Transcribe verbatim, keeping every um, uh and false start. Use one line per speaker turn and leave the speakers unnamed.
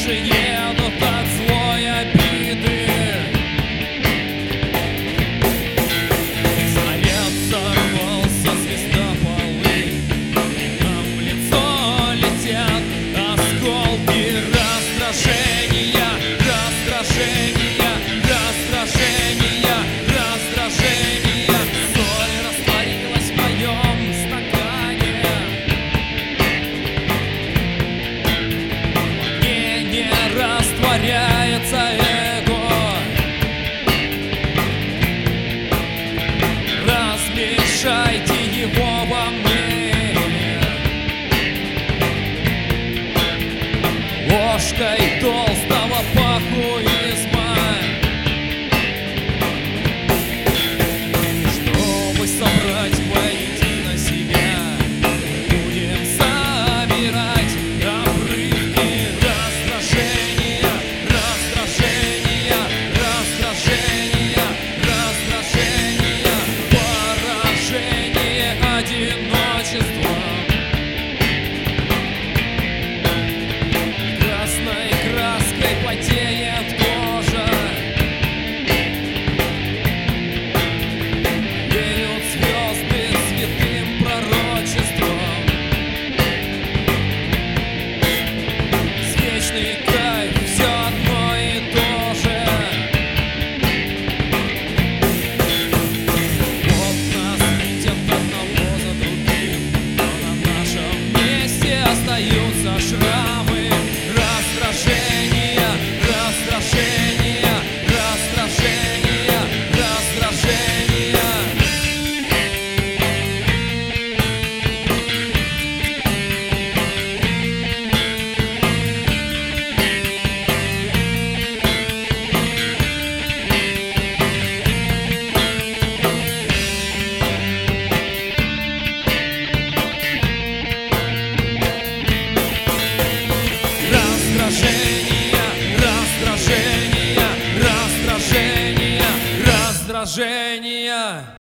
дальше едут от злой обиды. Снаряд сорвался с листополы, нам в лицо летят осколки раздражения, раздражения, раздражения, раздражения. Соль растворилась в моем стакане. Не, не растворяется эго. Размешайте его во мне ложкой толстого пахуизма, чтобы собрать воедино себя. Будем собирать обрывки раздражения, раздражения, раздражения, раздражения, поражение одиночества. Красной краской потеет кожа, веют звезды святым пророчеством. Свечный кайф, все одно и то же. Вот нас видят одного за другим, но на нашем месте остаются шрамы. Раздражение, раздражение, раздражение, раздражение. Раздражение, раздражение, раздражение, раздражение.